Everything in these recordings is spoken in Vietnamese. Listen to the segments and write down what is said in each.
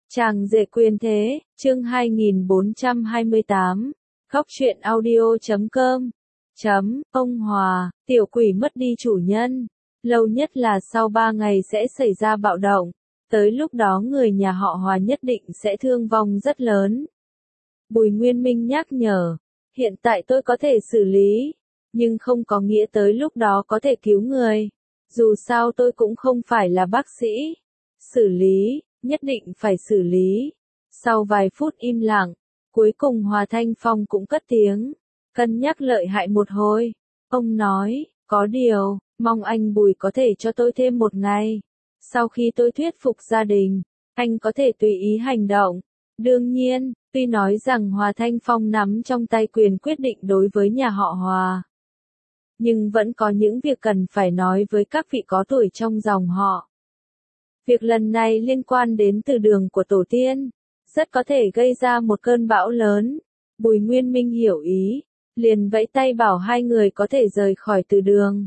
Chàng rể quyền thế, chương 2428, khóc chuyện audio.com. Ông Hòa, tiểu quỷ mất đi chủ nhân. Lâu nhất là sau 3 ngày sẽ xảy ra bạo động. Tới lúc đó người nhà họ Hòa nhất định sẽ thương vong rất lớn. Bùi Nguyên Minh nhắc nhở, hiện tại tôi có thể xử lý, nhưng không có nghĩa tới lúc đó có thể cứu người. Dù sao tôi cũng không phải là bác sĩ. Xử lý, nhất định phải xử lý. Sau vài phút im lặng, cuối cùng Hòa Thanh Phong cũng cất tiếng, cân nhắc lợi hại một hồi. Ông nói, có điều, mong anh Bùi có thể cho tôi thêm 1 ngày. Sau khi tôi thuyết phục gia đình, anh có thể tùy ý hành động. Đương nhiên, tuy nói rằng Hòa Thanh Phong nắm trong tay quyền quyết định đối với nhà họ Hòa, nhưng vẫn có những việc cần phải nói với các vị có tuổi trong dòng họ. Việc lần này liên quan đến từ đường của tổ tiên, rất có thể gây ra một cơn bão lớn. Bùi Nguyên Minh hiểu ý, liền vẫy tay bảo 2 người có thể rời khỏi từ đường.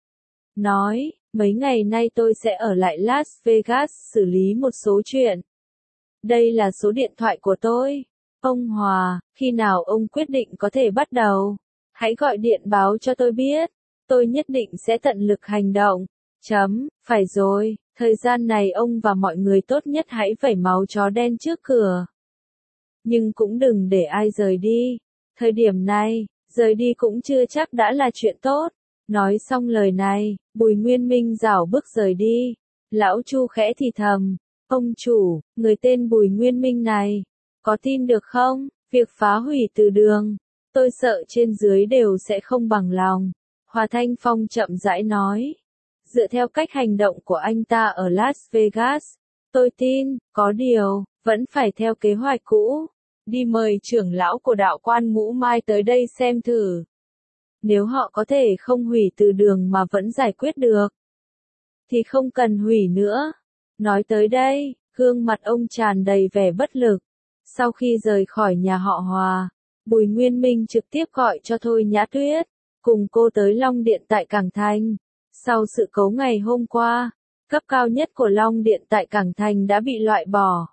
Nói, mấy ngày nay tôi sẽ ở lại Las Vegas xử lý một số chuyện. Đây là số điện thoại của tôi. Ông Hòa, khi nào ông quyết định có thể bắt đầu, hãy gọi điện báo cho tôi biết. Tôi nhất định sẽ tận lực hành động. Phải rồi, thời gian này ông và mọi người tốt nhất hãy vẩy máu chó đen trước cửa. Nhưng cũng đừng để ai rời đi. Thời điểm này, rời đi cũng chưa chắc đã là chuyện tốt. Nói xong lời này, Bùi Nguyên Minh rảo bước rời đi. Lão Chu khẽ thì thầm, ông chủ, người tên Bùi Nguyên Minh này, có tin được không? Việc phá hủy từ đường, tôi sợ trên dưới đều sẽ không bằng lòng. Hòa Thanh Phong chậm rãi nói, dựa theo cách hành động của anh ta ở Las Vegas, tôi tin, có điều, vẫn phải theo kế hoạch cũ. Đi mời trưởng lão của đạo quan Ngũ Mai tới đây xem thử. Nếu họ có thể không hủy từ đường mà vẫn giải quyết được, thì không cần hủy nữa. Nói tới đây, gương mặt ông tràn đầy vẻ bất lực. Sau khi rời khỏi nhà họ Hòa, Bùi Nguyên Minh trực tiếp gọi cho Thôi Nhã Tuyết, cùng cô tới Long Điện tại Cảng Thành. Sau sự cố ngày hôm qua, cấp cao nhất của Long Điện tại Cảng Thành đã bị loại bỏ.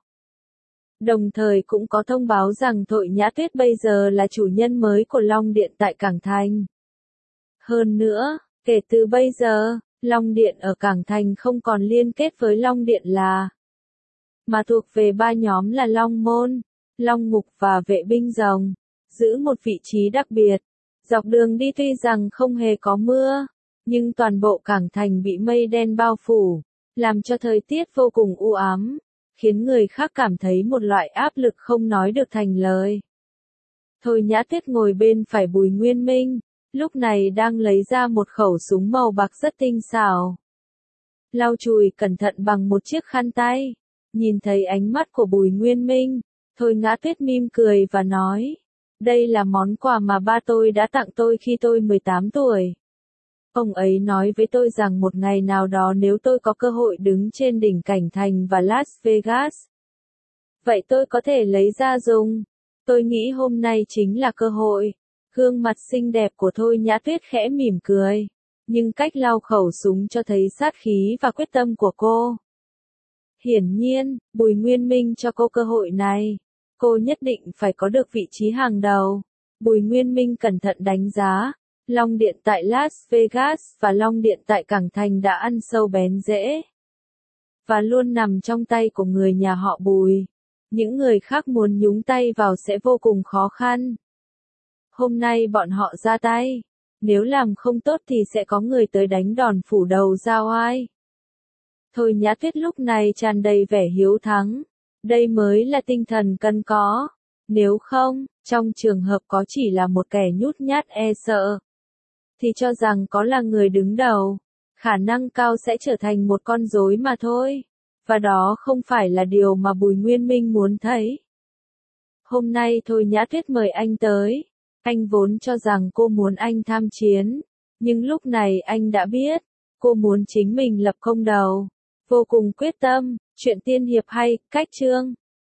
Đồng thời cũng có thông báo rằng Thôi Nhã Tuyết bây giờ là chủ nhân mới của Long Điện tại Cảng Thành. Hơn nữa, kể từ bây giờ, Long Điện ở Cảng Thành không còn liên kết với Long Điện mà thuộc về 3 nhóm là Long Môn, Long Ngục và Vệ binh Rồng, giữ một vị trí đặc biệt. Dọc đường đi tuy rằng không hề có mưa, nhưng toàn bộ Cảng Thành bị mây đen bao phủ, làm cho thời tiết vô cùng u ám, khiến người khác cảm thấy một loại áp lực không nói được thành lời. Thôi Nhã Tuyết ngồi bên phải Bùi Nguyên Minh, lúc này đang lấy ra một khẩu súng màu bạc rất tinh xảo. Lau chùi cẩn thận bằng một chiếc khăn tay. Nhìn thấy ánh mắt của Bùi Nguyên Minh, Thôi Nhã Tuyết mỉm cười và nói, đây là món quà mà ba tôi đã tặng tôi khi tôi 18 tuổi. Ông ấy nói với tôi rằng một ngày nào đó nếu tôi có cơ hội đứng trên đỉnh Cảnh Thành và Las Vegas, vậy tôi có thể lấy ra dùng. Tôi nghĩ hôm nay chính là cơ hội. Gương mặt xinh đẹp của Thôi Nhã Tuyết khẽ mỉm cười, nhưng cách lau khẩu súng cho thấy sát khí và quyết tâm của cô. Hiển nhiên, Bùi Nguyên Minh cho cô cơ hội này, cô nhất định phải có được vị trí hàng đầu. Bùi Nguyên Minh cẩn thận đánh giá, Long Điện tại Las Vegas và Long Điện tại Cảng Thành đã ăn sâu bén rễ, và luôn nằm trong tay của người nhà họ Bùi. Những người khác muốn nhúng tay vào sẽ vô cùng khó khăn. Hôm nay bọn họ ra tay, nếu làm không tốt thì sẽ có người tới đánh đòn phủ đầu ra oai. Thôi Nhã Tuyết lúc này tràn đầy vẻ hiếu thắng. Đây mới là tinh thần cần có. Nếu không, trong trường hợp có chỉ là một kẻ nhút nhát e sợ, thì cho rằng có là người đứng đầu, khả năng cao sẽ trở thành một con rối mà thôi. Và đó không phải là điều mà Bùi Nguyên Minh muốn thấy. Hôm nay Thôi Nhã Tuyết mời anh tới. Anh vốn cho rằng cô muốn anh tham chiến, nhưng lúc này anh đã biết, cô muốn chính mình lập công đầu. Vô cùng quyết tâm. Chuyện tiên hiệp hay, cách chương.